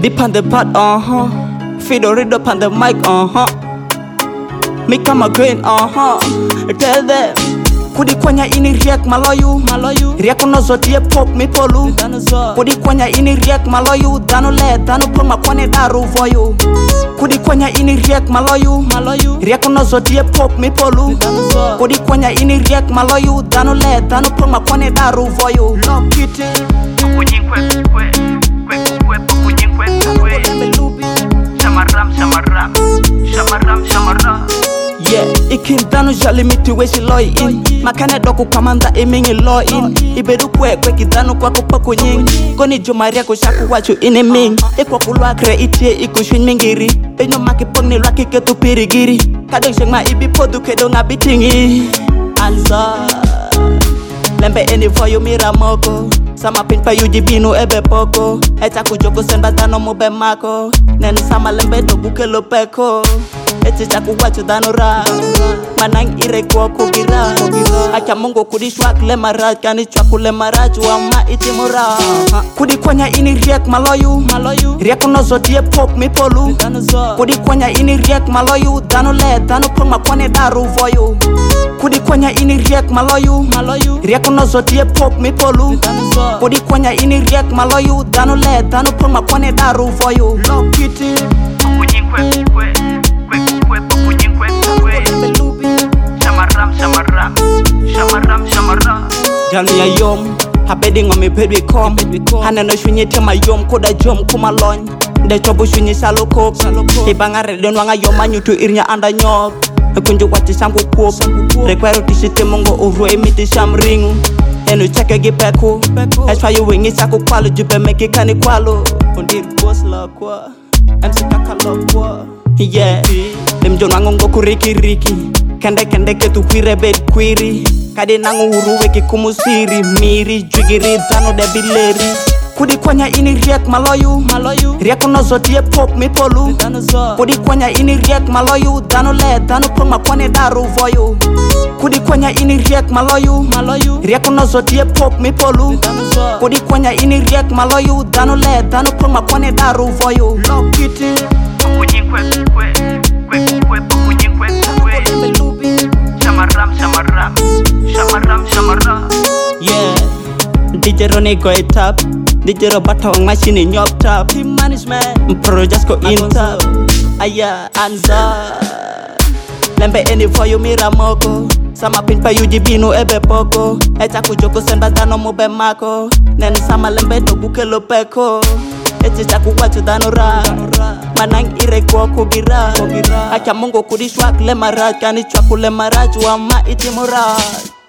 Deep on the pad, Fido read up on the mic, Me come again, Tell them Kudi kwanya ini riak maloyu Riak unozo die pop mi polu Kudi kwanya ini riak maloyu Dano le, dano poma kwane daru voyu Kudi kwanya ini riak maloyu Riak unozo die pop mi polu Kudi kwanya ini riak maloyu Dano le, dano poma kwane daru voyu Lock it Yeah, ikin dano jali miti wesi loy in Makane doku kamanda imingi loy in Ibedu kwe kidano kwa kupako nying Koni jumaria kushaku wachu iniming Ikwa kulwa kre itie ikushwin mingiri Enyo maki pogni lwaki ketu pirigiri Kadok shengma ibi podu kedo nga bitingi Anza Lembe eni foyu mira moko Sama pinpa yujibinu ebe poko Echa kujoko senba dano mube mako Nen sama lembe dogu kelo peko Eche chaku wachu dano ra Manang ire kwa kugira Acha mungo kudi shwak le maraj Kani chwaku le maraj Wama iti mura Kudi kwanya ini riak maloyu Riak unozo die pop mi polu Kudi kwanya ini riak maloyu Dano le dano poma kwane daru voyu Kudi kwanya ini riak maloyu Riak unozo die pop mi polu Kudi kwanya ini riak maloyu Dano le dano poma kwane daru voyu Lock it Jalmi ya yom Habedi ngome pedwe kom Hana no shunye tema yom Koda jom kumalon De chobu shunye salo kok Ibanga redon wanga yoma nyutu irnya anda nyok Kunju wati samku kuk Rekwero tishite mongo uru emiti sham ringu Enu cheke gipeko Eswa yu wingi saku kwalo Jupe meki kani kwalo Undir boss la kwa MC kakalo kwa Yeah Dem jon wangongo kuriki riki Kende ketu kwire bed kwiri Kade nangu uruwe kumusiri Miri jwigiri dano de bileri Kudi kwanya ini riak maloyu Riak unozo die pop mi polu Kudi kwanya ini riak maloyu Dano le dano poma kwane daru voyu Kudi kwanya ini riak maloyu Riak unozo die pop mi polu Kudi kwanya ini riak maloyu Dano le dano poma kwane daru voyu Lock it Yeah, DJ Ronnie go it up DJ Roberto on machine nyop top Team management Pro just go in top Aya anza Lembe eni for you mira moko Sama pinpa yujibinu ebe poko Echa kujoko senba dano mube mako Nen sama lembe dogu kelo peko Eche chaku wachu dano ra Manang ire kwa kugira Acha mungo kudi shwak le maraj Kani chwaku le maraj Wama iti muraj